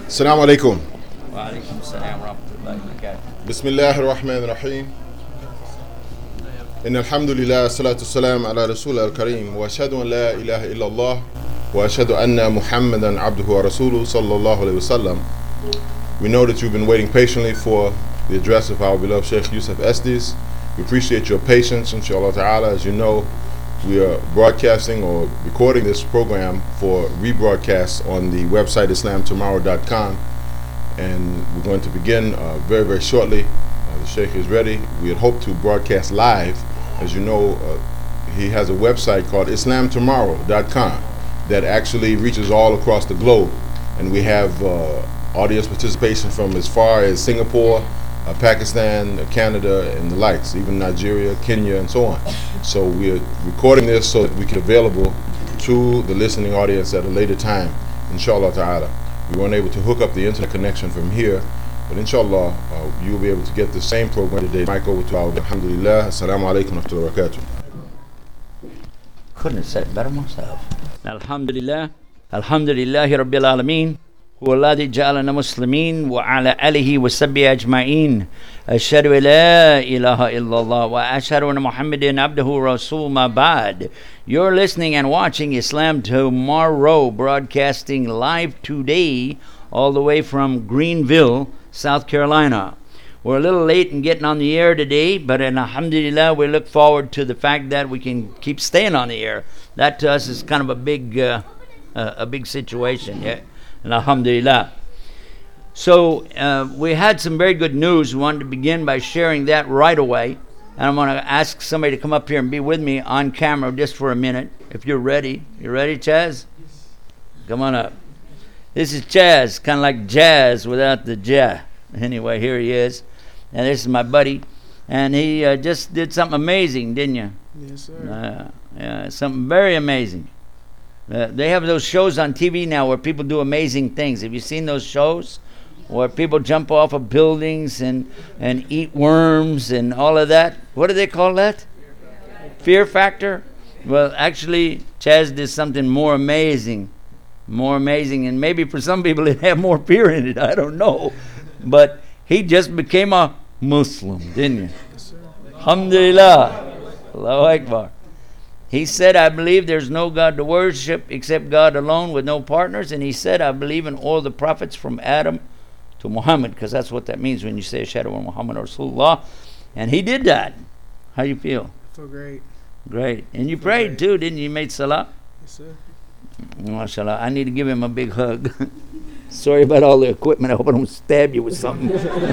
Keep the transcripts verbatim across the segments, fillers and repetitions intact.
Assalamu alaikum. Wa alaikum assalam wa rahmatullahi wa barakatuh. Bismillahir Rahmanir Rahim. Inna alhamdulillah, salatu salam ala Rasul al-Kareem, wa ashhadu an la ilaha illallah, wa ashhadu anna Muhammadan abduhu wa rasuluhu sallallahu alayhi wa sallam. We know that you've been waiting patiently for the address of our beloved Sheikh Yusuf Estes. We appreciate your patience, inshallah ta'ala. As you know, we are broadcasting or recording this program for rebroadcast on the website islam tomorrow dot com, and we're going to begin uh, very very shortly. Uh, the Sheikh is ready. We had hoped to broadcast live. As you know, uh, he has a website called islam tomorrow dot com that actually reaches all across the globe, and we have uh, audience participation from as far as Singapore, Uh, Pakistan, uh, Canada, and the likes, even Nigeria, Kenya, and so on. So we are recording this so that we can available to the listening audience at a later time, inshallah ta'ala. We weren't able to hook up the internet connection from here, but inshallah, uh, you'll be able to get the same program today. Mic over to our alhamdulillah. Assalamu alaikum wa rahmatullahi wa barakatuh. Couldn't have said it better myself. Alhamdulillah. Alhamdulillahi Rabbil Alameen. هو الذي جعلنا مسلمين وعلى آله وصحبه أجمعين أشهد أن لا إله إلا الله وأشهد أن محمدا عبده ورسوله ما بعد. You're listening and watching Islam Tomorrow, broadcasting live today all the way from Greenville, South Carolina. We're a little late in getting on the air today, but alhamdulillah, we look forward to the fact that we can keep staying on the air. That to us is kind of a big uh, uh, a big situation. Yeah. And alhamdulillah. So uh, we had some very good news. We wanted to begin by sharing that right away. And I'm going to ask somebody to come up here and be with me on camera just for a minute, if you're ready. You ready, Chaz? Come on up. This is Chaz, kind of like jazz without the ja. Anyway, here he is. And this is my buddy. And he uh, just did something amazing, didn't you? Yes, sir. Uh, yeah, something very amazing. Uh, they have those shows on T V now where people do amazing things. Have you seen those shows where people jump off of buildings and, and eat worms and all of that? What do they call that? Fear Factor? Well, actually, Chaz did something more amazing. More amazing. And maybe for some people it had more fear in it. I don't know. But he just became a Muslim, didn't you? Alhamdulillah. Allahu Akbar. He said, I believe there's no God to worship except God alone with no partners. And he said, I believe in all the prophets from Adam to Muhammad, because that's what that means when you say Ashhadu anna Muhammadan Rasulullah. And he did that. How you feel? I feel great. Great. And you feel prayed great. too, didn't you? You made salah? Yes, sir. MashaAllah. I need to give him a big hug. Sorry about all the equipment. I hope I don't stab you with something.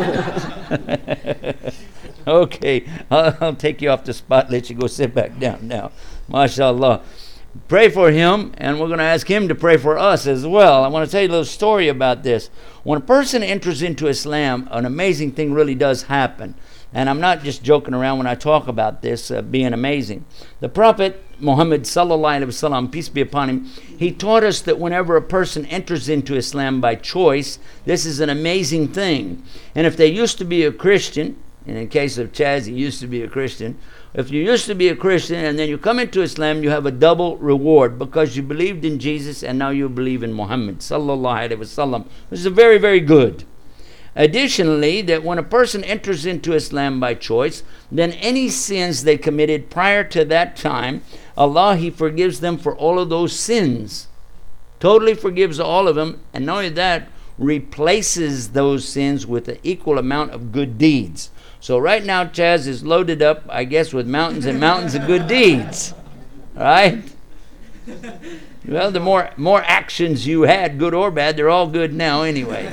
Okay, I'll, I'll take you off the spot, let you go sit back down now. MashaAllah. Pray for him, and we're going to ask him to pray for us as well. I want to tell you a little story about this. When a person enters into Islam, an amazing thing really does happen. And I'm not just joking around when I talk about this uh, being amazing. The Prophet Muhammad sallallahu alaihi wasallam, peace be upon him, he taught us that whenever a person enters into Islam by choice, this is an amazing thing. And if they used to be a Christian, and in case of Chaz, he used to be a Christian. If you used to be a Christian and then you come into Islam, you have a double reward because you believed in Jesus and now you believe in Muhammad sallallahu alaihi wasallam. This is very, very good. Additionally, that when a person enters into Islam by choice, then any sins they committed prior to that time, Allah, He forgives them for all of those sins. Totally forgives all of them, and not only that, replaces those sins with an equal amount of good deeds. So right now, Chaz is loaded up, I guess, with mountains and mountains of good deeds. All right? Well, the more more actions you had, good or bad, they're all good now anyway.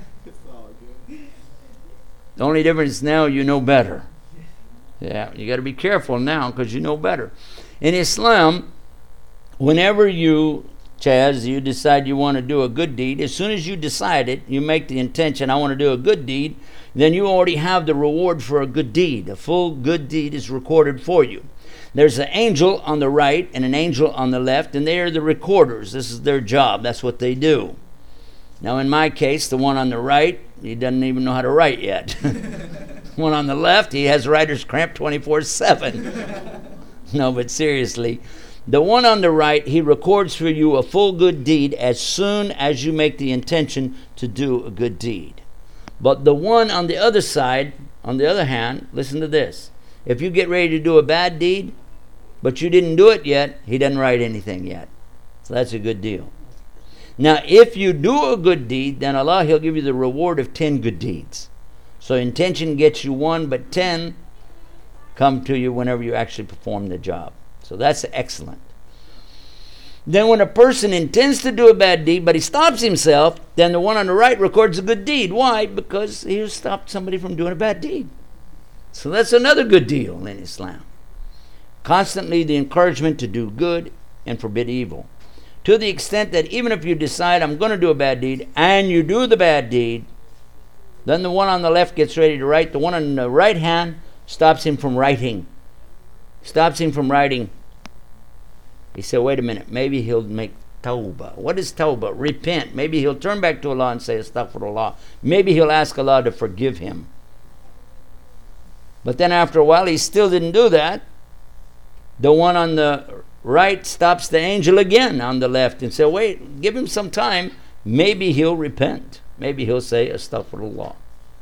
The only difference now, you know better. Yeah, you got to be careful now because you know better. In Islam, whenever you, Chaz, you decide you want to do a good deed, as soon as you decide it, you make the intention, I want to do a good deed, then you already have the reward for a good deed. A full good deed is recorded for you. There's an angel on the right and an angel on the left, and they are the recorders. This is their job. That's what they do. Now, in my case, the one on the right, he doesn't even know how to write yet. One on the left, he has writer's cramp twenty-four seven. No, but seriously, The one on the right, he records for you a full good deed as soon as you make the intention to do a good deed. But the one on the other side, on the other hand, listen to this. If you get ready to do a bad deed, but you didn't do it yet, he doesn't write anything yet. So that's a good deal. Now, if you do a good deed, then Allah, he'll give you the reward of ten good deeds. So intention gets you one, but ten come to you whenever you actually perform the job. So that's excellent. Then when a person intends to do a bad deed, but he stops himself, then the one on the right records a good deed. Why? Because he stopped somebody from doing a bad deed. So that's another good deal in Islam. Constantly the encouragement to do good and forbid evil. To the extent that even if you decide, I'm going to do a bad deed, and you do the bad deed, then the one on the left gets ready to write. The one on the right hand stops him from writing. Stops him from writing. He said, wait a minute, maybe he'll make tawbah. What is tawbah? Repent. Maybe he'll turn back to Allah and say, astaghfirullah. Maybe he'll ask Allah to forgive him. But then after a while, he still didn't do that. The one on the right stops the angel again on the left and says, wait, give him some time. Maybe he'll repent. Maybe he'll say, astaghfirullah.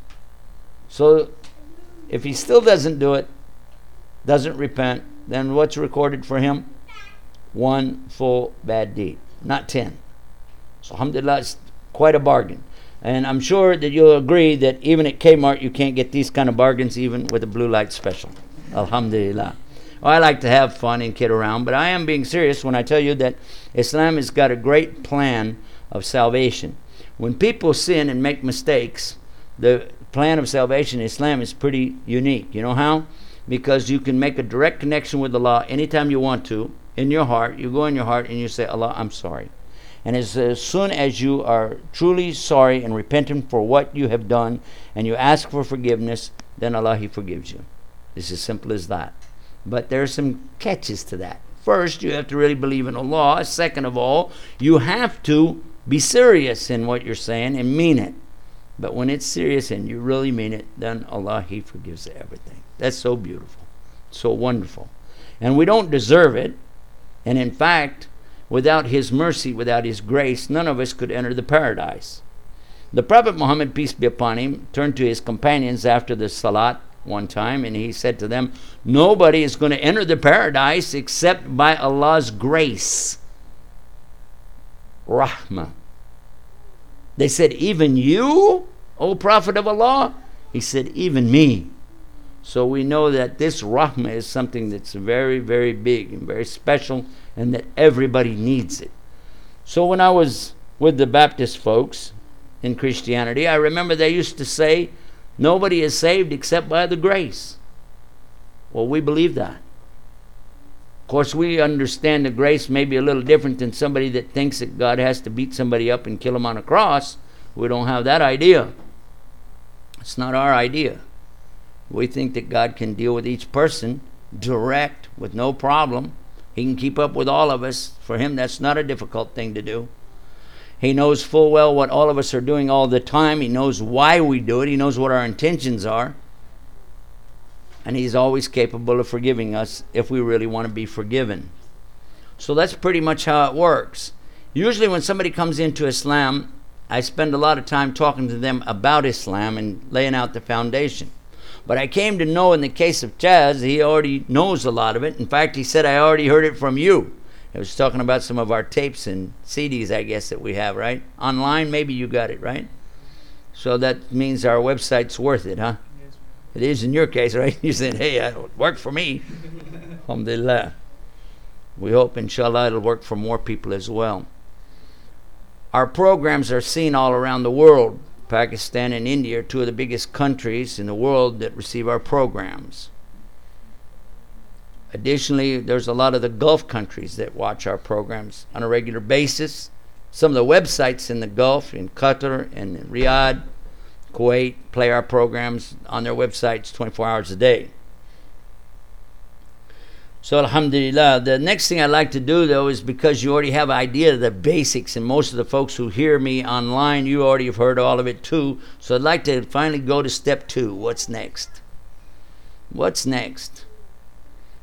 So if he still doesn't do it, doesn't repent, then what's recorded for him? One full bad deed, not ten. So alhamdulillah, it's quite a bargain. And I'm sure that you'll agree that even at Kmart, you can't get these kind of bargains even with a blue light special. Alhamdulillah. Well, I like to have fun and kid around, but I am being serious when I tell you that Islam has got a great plan of salvation. When people sin and make mistakes, the plan of salvation in Islam is pretty unique. You know how? Because you can make a direct connection with Allah anytime you want to. In your heart, you go in your heart and you say, Allah, I'm sorry. And as, as soon as you are truly sorry and repentant for what you have done, and you ask for forgiveness, then Allah, He forgives you. It's as simple as that. But there are some catches to that. First, you have to really believe in Allah. Second of all, you have to be serious in what you're saying and mean it. But when it's serious and you really mean it, then Allah, He forgives everything. That's so beautiful, so wonderful. And we don't deserve it. And in fact, without His mercy, without His grace, none of us could enter the paradise. The Prophet Muhammad, peace be upon him, turned to his companions after the salat one time, and he said to them, nobody is going to enter the paradise except by Allah's grace. Rahmah. They said, even you, O Prophet of Allah? He said, even me. So we know that this rahmah is something that's very, very big and very special, and that everybody needs it. So when I was with the Baptist folks in Christianity, I remember they used to say, nobody is saved except by the grace. Well, we believe that. Of course, we understand the grace may be a little different than somebody that thinks that God has to beat somebody up and kill him on a cross. We don't have that idea. It's not our idea. We think that God can deal with each person direct with no problem. He can keep up with all of us. For Him, that's not a difficult thing to do. He knows full well what all of us are doing all the time. He knows why we do it. He knows what our intentions are. And He's always capable of forgiving us if we really want to be forgiven. So that's pretty much how it works. Usually when somebody comes into Islam, I spend a lot of time talking to them about Islam and laying out the foundation. But I came to know in the case of Chaz, he already knows a lot of it. In fact, he said, I already heard it from you. He was talking about some of our tapes and C Ds, I guess, that we have, right? Online, maybe you got it, right? So that means our website's worth it, huh? Yes. It is in your case, right? You said, hey, it worked for me. Alhamdulillah. We hope, inshallah, it'll work for more people as well. Our programs are seen all around the world. Pakistan and India are two of the biggest countries in the world that receive our programs. Additionally, there's a lot of the Gulf countries that watch our programs on a regular basis. Some of the websites in the Gulf, in Qatar and in Riyadh, Kuwait, play our programs on their websites twenty-four hours a day. So alhamdulillah, the next thing I'd like to do though is, because you already have an idea of the basics, and most of the folks who hear me online, you already have heard all of it too. So I'd like to finally go to step two. What's next? What's next?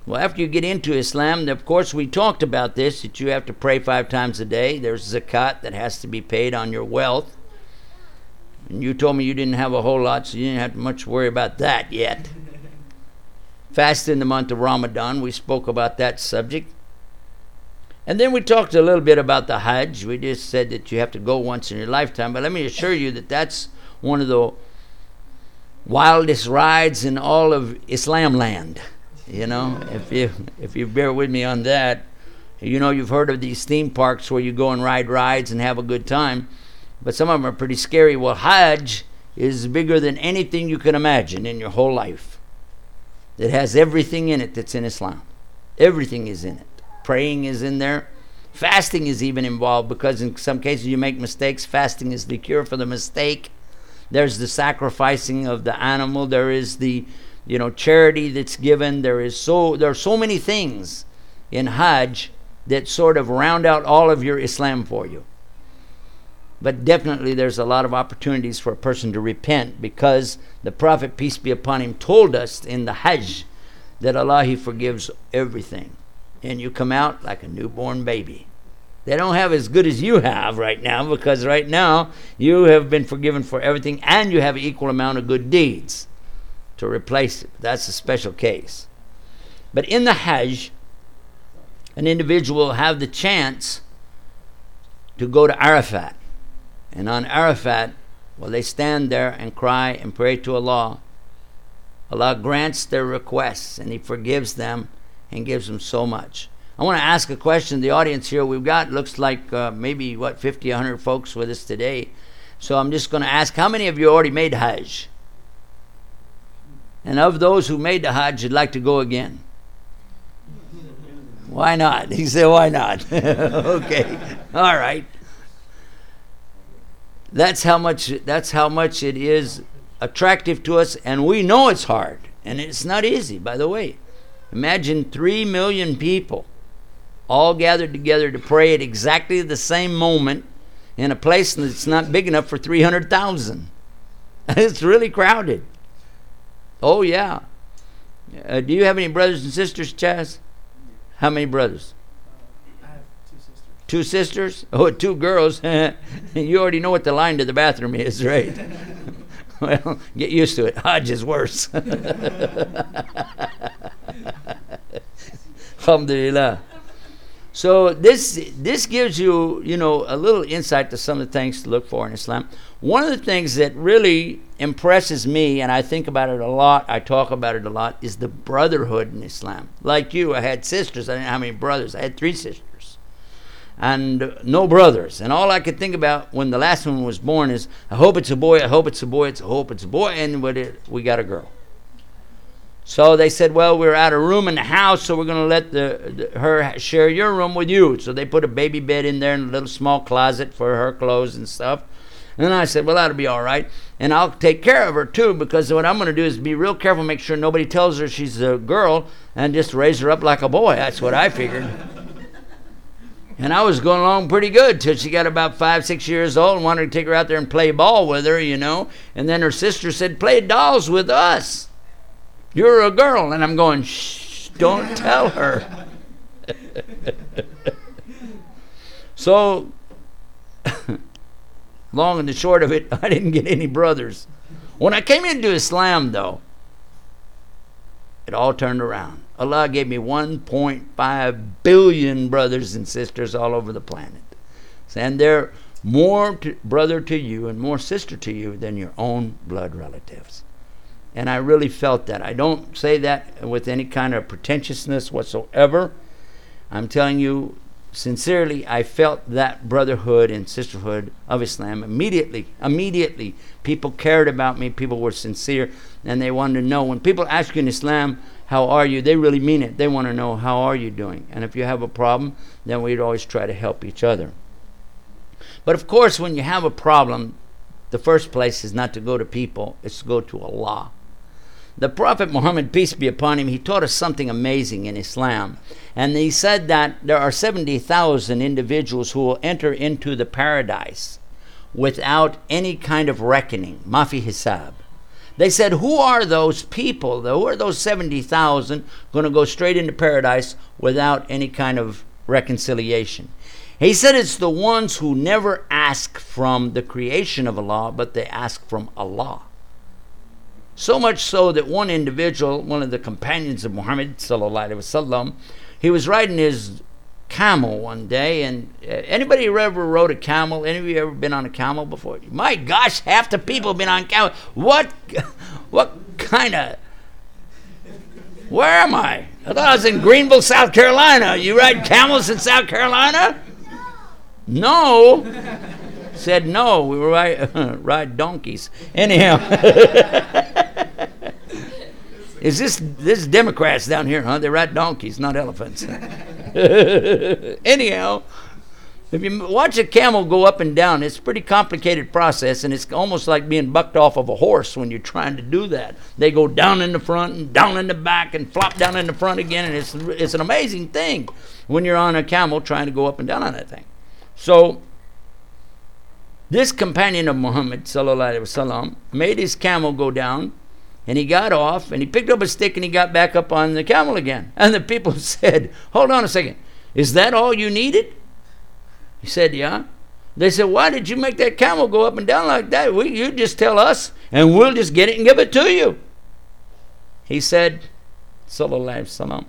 Well, after you get into Islam, of course, we talked about this, that you have to pray five times a day. There's zakat that has to be paid on your wealth. And you told me you didn't have a whole lot, so you didn't have to much worry about that yet. Fast in the month of Ramadan, we spoke about that subject. And then we talked a little bit about the Hajj. We just said that you have to go once in your lifetime. But let me assure you that that's one of the wildest rides in all of Islam land. You know, if you if you bear with me on that, you know, you've heard of these theme parks where you go and ride rides and have a good time, but some of them are pretty scary. Well, Hajj is bigger than anything you can imagine in your whole life. It has everything in it that's in Islam. Everything is in it. Praying is in there. Fasting is even involved, because in some cases you make mistakes. Fasting is the cure for the mistake. There's the sacrificing of the animal. There is the You know, charity that's given. There is so there are so many things in Hajj that sort of round out all of your Islam for you. But definitely there's a lot of opportunities for a person to repent, because the Prophet, peace be upon him, told us in the Hajj that Allah, He forgives everything. And you come out like a newborn baby. They don't have as good as you have right now, because right now you have been forgiven for everything, and you have an equal amount of good deeds to replace it. That's a special case. But in the Hajj, an individual will have the chance to go to Arafat. And on Arafat, well, they stand there and cry and pray to Allah. Allah grants their requests, and He forgives them and gives them so much. I want to ask a question to the audience here. We've got, looks like uh, maybe, what, fifty, one hundred folks with us today. So I'm just going to ask, how many of you already made Hajj? And of those who made the Hajj, you'd like to go again? Why not? He said, why not? Okay. All right. That's how much that's how much it is attractive to us, and we know it's hard. And it's not easy, by the way. Imagine three million people all gathered together to pray at exactly the same moment in a place that's not big enough for three hundred thousand. It's really crowded. Oh, yeah. Uh, do you have any brothers and sisters, Chaz? How many brothers? I have two sisters. Two sisters? Oh, two girls. You already know what the line to the bathroom is, right? Well, get used to it. Hajj is worse. Alhamdulillah. So this this gives you, you know, a little insight to some of the things to look for in Islam. One of the things that really impresses me, and I think about it a lot, I talk about it a lot, is the brotherhood in Islam. Like you, I had sisters. I didn't have any brothers. I had three sisters and no brothers. And all I could think about when the last one was born is, I hope it's a boy, I hope it's a boy, it's a hope it's a boy, and we got a girl. So they said, well, we're out of room in the house, so we're going to let the, the her share your room with you. So they put a baby bed in there and a little small closet for her clothes and stuff. And I said, well, that'll be all right. And I'll take care of her, too, because what I'm going to do is be real careful, make sure nobody tells her she's a girl, and just raise her up like a boy. That's what I figured. And I was going along pretty good till she got about five, six years old and wanted to take her out there and play ball with her, you know. And then her sister said, play dolls with us. You're a girl. And I'm going, shh, don't tell her. So, long and the short of it, I didn't get any brothers. When I came into Islam, though, it all turned around. Allah gave me one point five billion brothers and sisters all over the planet. And they're more to, brother to you and more sister to you than your own blood relatives. And I really felt that. I don't say that with any kind of pretentiousness whatsoever. I'm telling you, sincerely, I felt that brotherhood and sisterhood of Islam immediately. Immediately, people cared about me. People were sincere, and they wanted to know. When people ask you in Islam, how are you? They really mean it. They want to know, how are you doing? And if you have a problem, then we'd always try to help each other. But of course, when you have a problem, the first place is not to go to people, it's to go to Allah. The Prophet Muhammad, peace be upon him, he taught us something amazing in Islam. And he said that there are seventy thousand individuals who will enter into the paradise without any kind of reckoning, mafi hisab. They said, who are those people, who are those seventy thousand going to go straight into paradise without any kind of reconciliation? He said it's the ones who never ask from the creation of Allah, but they ask from Allah. So much so that one individual, one of the companions of Muhammad sallallahu alaihi wasallam, he was riding his camel one day, and uh, anybody who ever rode a camel, any of you ever been on a camel before? My gosh, half the people have been on camel. What, what kind of, where am I? I thought I was in Greenville, South Carolina. You ride camels in South Carolina? No. Said no, we ride, uh, ride donkeys. Anyhow. Is this this Democrats down here, huh? They ride donkeys, not elephants. Anyhow, if you watch a camel go up and down, it's a pretty complicated process, and it's almost like being bucked off of a horse when you're trying to do that. They go down in the front and down in the back and flop down in the front again, and it's it's an amazing thing when you're on a camel trying to go up and down on that thing. So this companion of Muhammad sallallahu alaihi wasallam made his camel go down, and he got off, and he picked up a stick, and he got back up on the camel again. And the people said, hold on a second, is that all you needed? He said, yeah. They said, why did you make that camel go up and down like that? We, you just tell us, and we'll just get it and give it to you. He said, sallallahu alaihi wasallam,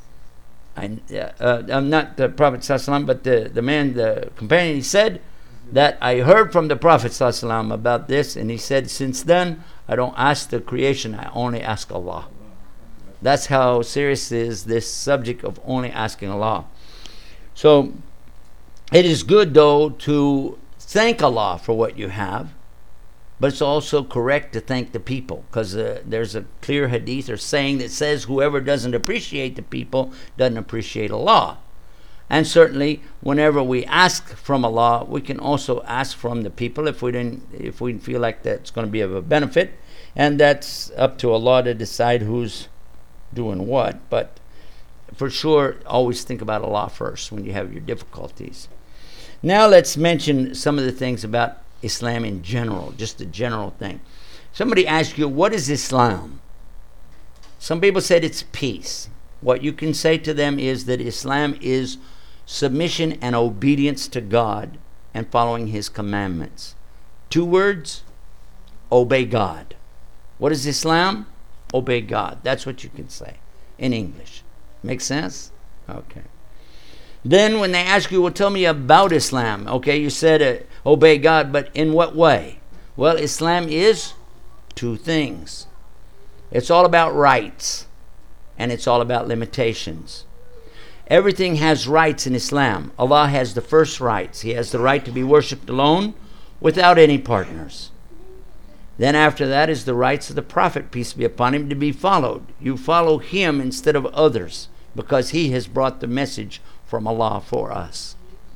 I, uh, I'm not the Prophet sallallahu, but the, the man, the companion, he said that I heard from the Prophet sallallahu about this, and he said, since then, I don't ask the creation, I only ask Allah. That's how serious is this subject of only asking Allah. So it is good, though, to thank Allah for what you have, but it's also correct to thank the people, because uh, there's a clear hadith or saying that says whoever doesn't appreciate the people doesn't appreciate Allah. And certainly, whenever we ask from Allah, we can also ask from the people if we didn't, if we feel like that's going to be of a benefit, and that's up to Allah to decide who's doing what. But for sure, always think about Allah first when you have your difficulties. Now let's mention some of the things about Islam in general, just a general thing. Somebody asks you, what is Islam? Some people said it's peace. What you can say to them is that Islam is submission and obedience to God and following His commandments. Two words, obey God. What is Islam? Obey God. That's what you can say in English. Make sense? Okay. Then when they ask you, well, tell me about Islam. Okay, you said uh, obey God, but in what way? Well, Islam is two things. It's all about rights, and it's all about limitations. Everything has rights in Islam. Allah has the first rights. He has the right to be worshipped alone without any partners. Then after that is the rights of the Prophet, peace be upon him, to be followed. You follow him instead of others, because he has brought the message from Allah for us.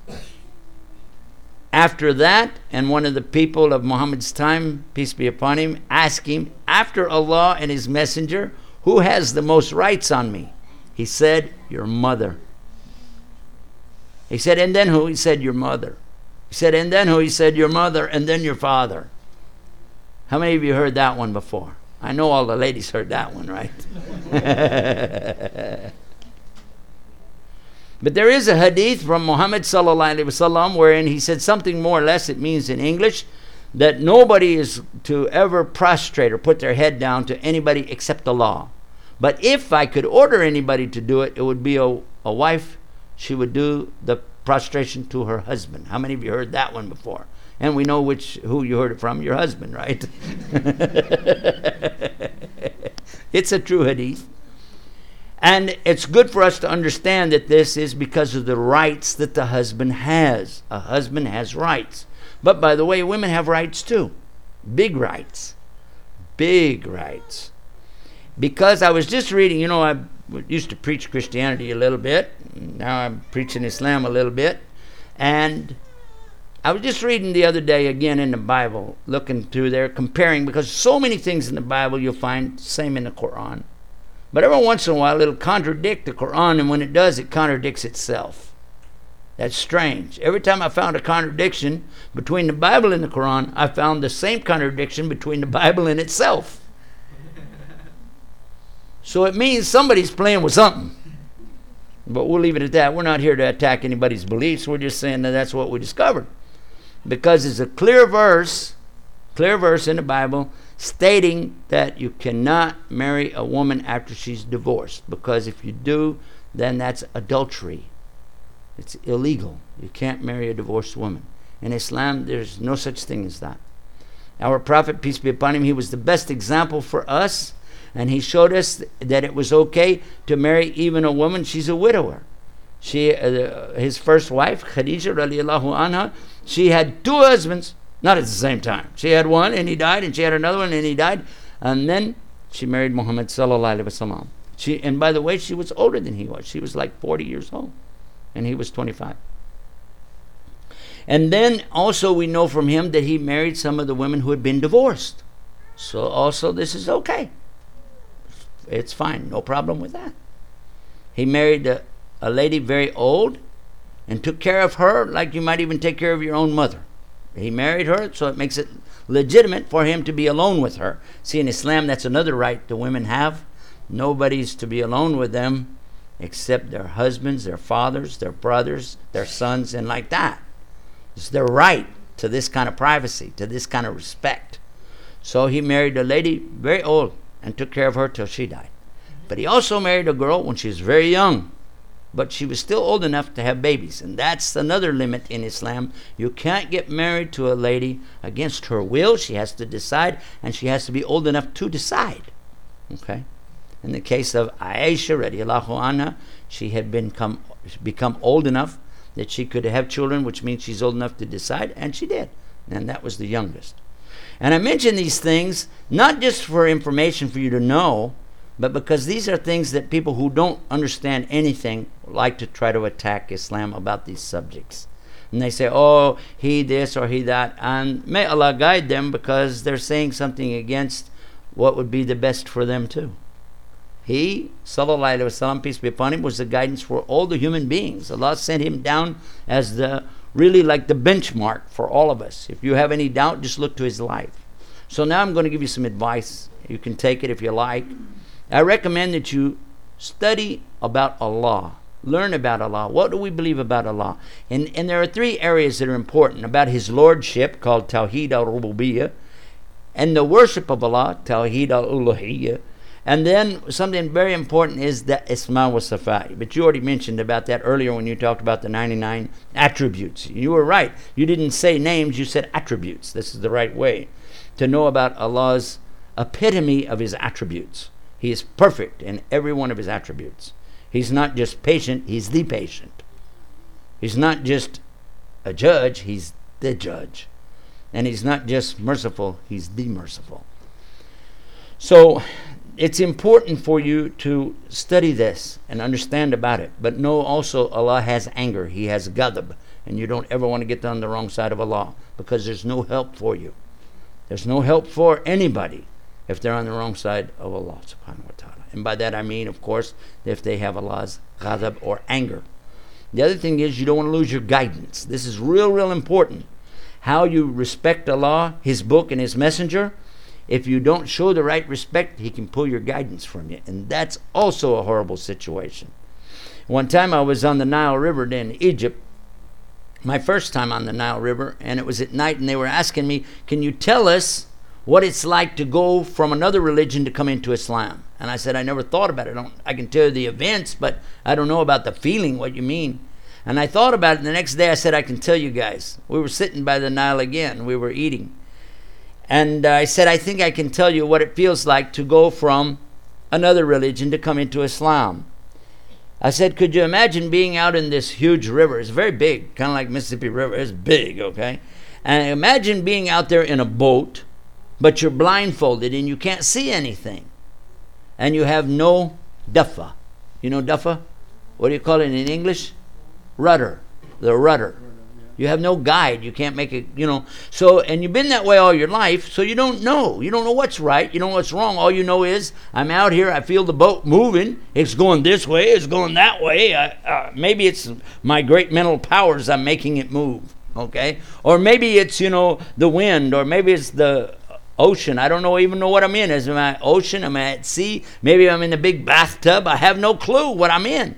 After that, and one of the people of Muhammad's time, peace be upon him, asked him, after Allah and his messenger, who has the most rights on me? He said, your mother. He said, and then who? He said, your mother. He said, and then who? He said, your mother, and then your father. How many of you heard that one before? I know all the ladies heard that one, right? But there is a hadith from Muhammad sallallahu alaihi wasallam wherein he said something more or less, it means in English, that nobody is to ever prostrate or put their head down to anybody except Allah. But if I could order anybody to do it, it would be a, a wife. She would do the prostration to her husband. How many of you heard that one before? And we know which who you heard it from, your husband, right? It's a true hadith. And it's good for us to understand that this is because of the rights that the husband has. A husband has rights. But by the way, women have rights too. Big rights. Big rights. Because I was just reading, you know, I used to preach Christianity a little bit. Now I'm preaching Islam a little bit. And I was just reading the other day again in the Bible, looking through there, comparing, because so many things in the Bible you'll find same in the Quran. But every once in a while it'll contradict the Quran, and when it does, it contradicts itself. That's strange. Every time I found a contradiction between the Bible and the Quran, I found the same contradiction between the Bible and itself. So it means somebody's playing with something. But we'll leave it at that. We're not here to attack anybody's beliefs. We're just saying that that's what we discovered. Because it's a clear verse, clear verse in the Bible stating that you cannot marry a woman after she's divorced. Because if you do, then that's adultery. It's illegal. You can't marry a divorced woman. In Islam, there's no such thing as that. Our Prophet, peace be upon him, he was the best example for us. And he showed us that it was okay to marry even a woman. She's a widower. She, uh, his first wife, Khadija radiallahu anha, she had two husbands, not at the same time. She had one and he died, and she had another one and he died. And then she married Muhammad sallallahu alaihi wasallam. She, and by the way, she was older than he was. She was like forty years old, and he was twenty-five. And then also we know from him that he married some of the women who had been divorced. So also this is okay. It's fine, no problem with that. He married a, a lady very old and took care of her like you might even take care of your own mother. He married her, so it makes it legitimate for him to be alone with her. See, in Islam, that's another right the women have. Nobody's to be alone with them except their husbands, their fathers, their brothers, their sons, and like that. It's their right to this kind of privacy, to this kind of respect. So he married a lady very old and took care of her till she died. But he also married a girl when she was very young, but she was still old enough to have babies. And that's another limit in Islam. You can't get married to a lady against her will. She has to decide, and she has to be old enough to decide. Okay? In the case of Aisha radiallahu anha, she had become, become old enough that she could have children, which means she's old enough to decide, and she did. And that was the youngest. And I mention these things not just for information for you to know, but because these are things that people who don't understand anything like to try to attack Islam about these subjects. And they say, oh, he this or he that. And may Allah guide them, because they're saying something against what would be the best for them too. He, sallallahu alaihi wasallam, peace be upon him, was the guidance for all the human beings. Allah sent him down as the really like the benchmark for all of us. If you have any doubt, just look to his life. So now I'm going to give you some advice. You can take it if you like. I recommend that you study about Allah. Learn about Allah. What do we believe about Allah? And, and there are three areas that are important about his lordship, called Tawheed al-Rububiyyah, and the worship of Allah, Tawheed al-Uluhiyyah. And then something very important is the Isma wa Sifat. But you already mentioned about that earlier when you talked about the ninety-nine attributes. You were right. You didn't say names, you said attributes. This is the right way to know about Allah's epitome of his attributes. He is perfect in every one of his attributes. He's not just patient, he's the patient. He's not just a judge, he's the judge. And he's not just merciful, he's the merciful. So it's important for you to study this and understand about it. But know also Allah has anger. He has ghadab. And you don't ever want to get on the wrong side of Allah, because there's no help for you. There's no help for anybody if they're on the wrong side of Allah subhanahu wa ta'ala. And by that I mean, of course, if they have Allah's ghadab or anger. The other thing is, you don't want to lose your guidance. This is real, real important. How you respect Allah, his book, and his messenger. If you don't show the right respect, he can pull your guidance from you. And that's also a horrible situation. One time I was on the Nile River in Egypt, my first time on the Nile River, and it was at night, and they were asking me, can you tell us what it's like to go from another religion to come into Islam? And I said, I never thought about it. I, don't, I can tell you the events, but I don't know about the feeling, what you mean. And I thought about it, and the next day I said, I can tell you guys. We were sitting by the Nile again. We were eating. And uh, I said, I think I can tell you what it feels like to go from another religion to come into Islam. I said, could you imagine being out in this huge river? It's very big, kind of like Mississippi River. It's big, okay? And imagine being out there in a boat, but you're blindfolded and you can't see anything. And you have no duffa. You know duffa? What do you call it in English? Rudder. The rudder. You have no guide. You can't make it, you know. So, and you've been that way all your life, so you don't know. You don't know what's right. You don't know what's wrong. All you know is, I'm out here. I feel the boat moving. It's going this way. It's going that way. I, uh, maybe it's my great mental powers. I'm making it move, okay? Or maybe it's, you know, the wind. Or maybe it's the ocean. I don't know even know what I'm in. Is I ocean? Am I at sea? Maybe I'm in a big bathtub. I have no clue what I'm in.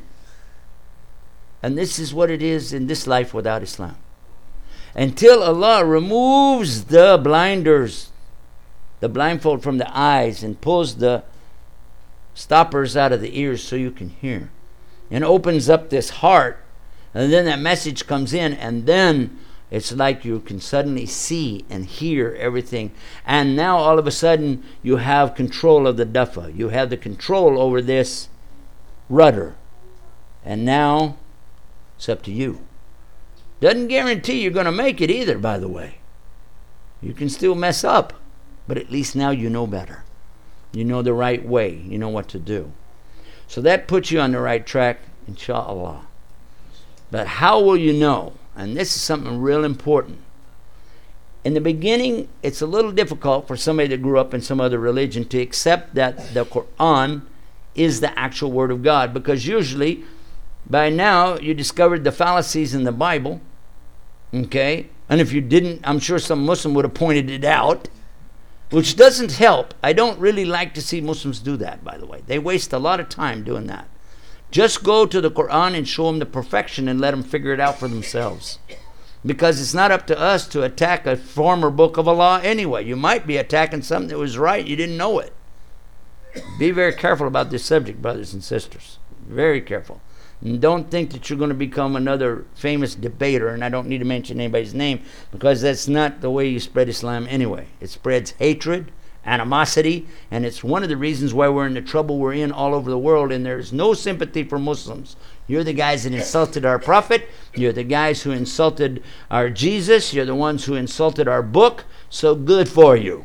And this is what it is in this life without Islam. Until Allah removes the blinders, the blindfold from the eyes, and pulls the stoppers out of the ears so you can hear, and opens up this heart, and then that message comes in, and then it's like you can suddenly see and hear everything. And now all of a sudden you have control of the duffa. You have the control over this rudder. And now it's up to you. Doesn't guarantee you're going to make it either, by the way. You can still mess up. But at least now you know better. You know the right way. You know what to do. So that puts you on the right track, inshallah. But how will you know? And this is something real important. In the beginning, it's a little difficult for somebody that grew up in some other religion to accept that the Quran is the actual Word of God. Because usually, by now, you discovered the fallacies in the Bible. Okay? And if you didn't, I'm sure some Muslim would have pointed it out. Which doesn't help. I don't really like to see Muslims do that, by the way. They waste a lot of time doing that. Just go to the Quran and show them the perfection and let them figure it out for themselves. Because it's not up to us to attack a former book of Allah anyway. You might be attacking something that was right. You didn't know it. Be very careful about this subject, brothers and sisters. Very careful. And don't think that you're going to become another famous debater, and I don't need to mention anybody's name, because that's not the way you spread Islam anyway. It spreads hatred, animosity, and it's one of the reasons why we're in the trouble we're in all over the world, and there's no sympathy for Muslims. You're the guys that insulted our prophet. You're the guys who insulted our Jesus. You're the ones who insulted our book. So good for you.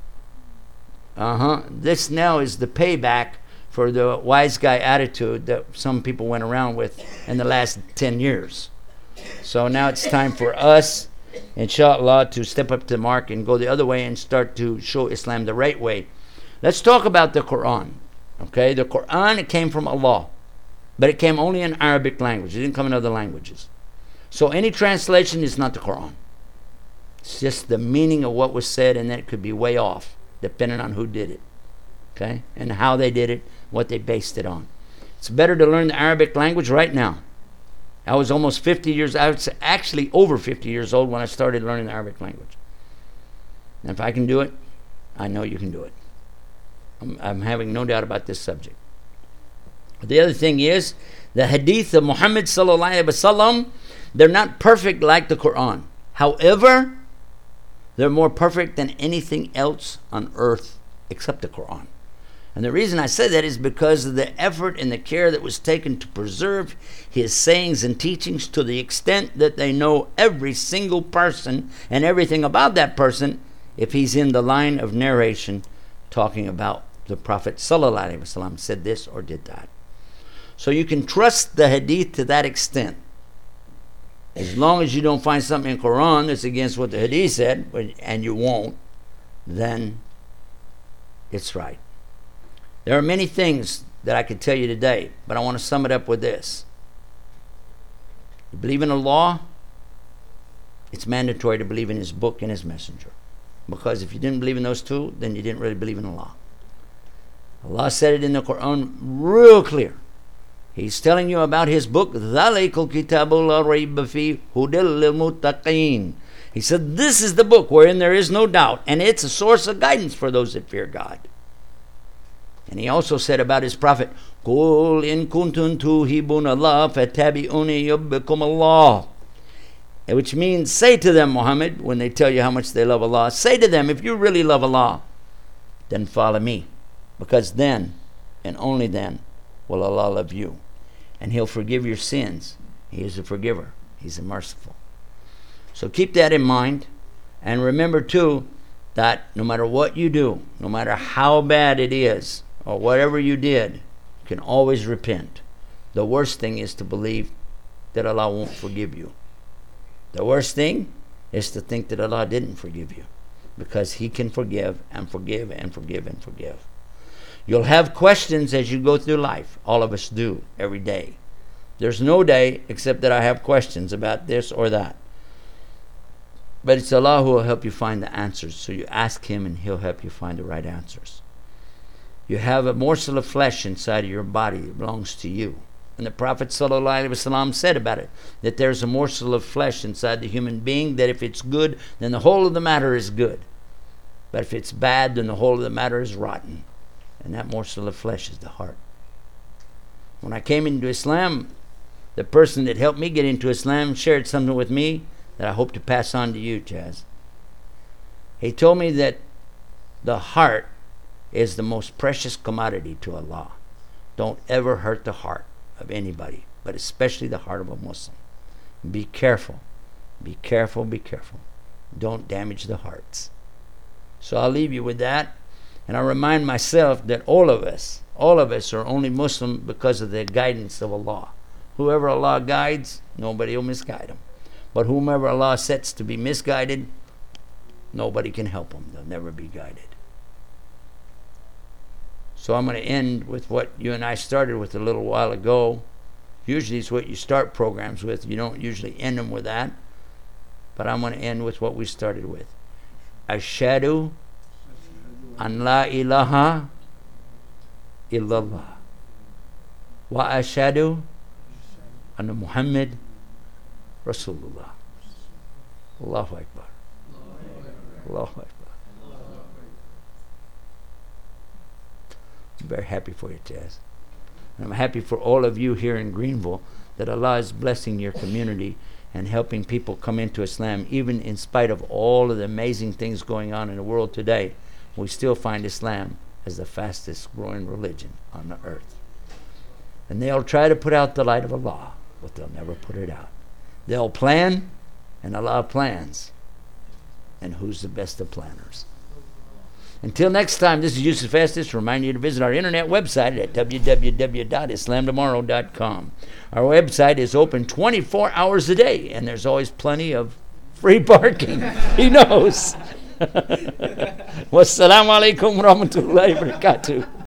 Uh-huh. This now is the payback for the wise guy attitude that some people went around with in the last ten years. So now it's time for us, inshallah, to step up to the mark and go the other way and start to show Islam the right way. Let's talk about the Quran. Okay, the Quran, it came from Allah, but it came only in Arabic language. It didn't come in other languages. So any translation is not the Quran. It's just the meaning of what was said, and then it could be way off, depending on who did it. Okay, and how they did it, what they based it on. It's better to learn the Arabic language right now. I was almost fifty years, I was actually over fifty years old when I started learning the Arabic language. And if I can do it, I know you can do it. I'm, I'm having no doubt about this subject. The other thing is, the hadith of Muhammad sallallahu alaihi wasallam, they're not perfect like the Quran. However, they're more perfect than anything else on earth except the Quran. And the reason I say that is because of the effort and the care that was taken to preserve his sayings and teachings to the extent that they know every single person and everything about that person if he's in the line of narration talking about the Prophet sallallahu alaihi wasallam said this or did that. So you can trust the hadith to that extent. As long as you don't find something in Quran that's against what the hadith said, and you won't, then it's right. There are many things that I could tell you today, but I want to sum it up with this. You believe in Allah, it's mandatory to believe in His book and His messenger. Because if you didn't believe in those two, then you didn't really believe in Allah. Allah said it in the Quran real clear. He's telling you about His book, ذَلِكَ الْكِتَابُ لَا رَيْبَ فِيهِ هُدًى لِلْمُتَّقِينَ. He said, this is the book wherein there is no doubt, and it's a source of guidance for those that fear God. And he also said about his prophet, قُلْ إِن كُنْتُمْ تُحِبُّونَ اللَّهَ فَاتَّبِعُونِي يُحْبِبْكُمُ اللَّهُ. Which means, say to them, Muhammad, when they tell you how much they love Allah, say to them, if you really love Allah, then follow me. Because then, and only then, will Allah love you. And He'll forgive your sins. He is a forgiver. He's a merciful. So keep that in mind. And remember, too, that no matter what you do, no matter how bad it is, or whatever you did, you can always repent. The worst thing is to believe that Allah won't forgive you. The worst thing is to think that Allah didn't forgive you, because He can forgive and forgive and forgive and forgive. You'll have questions as you go through life. All of us do, every day. There's no day except that I have questions about this or that. But it's Allah who will help you find the answers. So you ask Him and He'll help you find the right answers. You have a morsel of flesh inside of your body that belongs to you. And the Prophet ﷺ said about it, that there's a morsel of flesh inside the human being, that if it's good, then the whole of the matter is good. But if it's bad, then the whole of the matter is rotten. And that morsel of flesh is the heart. When I came into Islam, the person that helped me get into Islam shared something with me that I hope to pass on to you, Chaz. He told me that the heart is the most precious commodity to Allah. Don't ever hurt the heart of anybody, but especially the heart of a Muslim. Be careful. Be careful, be careful. Don't damage the hearts. So I'll leave you with that. And I remind myself that all of us, all of us are only Muslim because of the guidance of Allah. Whoever Allah guides, nobody will misguide him. But whomever Allah sets to be misguided, nobody can help them. They'll never be guided. So I'm going to end with what you and I started with a little while ago. Usually it's what you start programs with. You don't usually end them with that. But I'm going to end with what we started with. Ashhadu an la ilaha illallah. Wa ashhadu anna Muhammad Rasulullah. Allahu Akbar. Allahu Akbar. I'm very happy for you, Chaz. And I'm happy for all of you here in Greenville that Allah is blessing your community and helping people come into Islam, even in spite of all of the amazing things going on in the world today. We still find Islam as the fastest growing religion on the earth. And they'll try to put out the light of Allah, but they'll never put it out. They'll plan, and Allah plans. And who's the best of planners? Until next time, this is Yusuf Estes, reminding you to visit our internet website at w w w dot islam tomorrow dot com. Our website is open twenty-four hours a day, and there's always plenty of free parking. He knows. Wassalamu alaikum wa rahmatullahi wa barakatuh.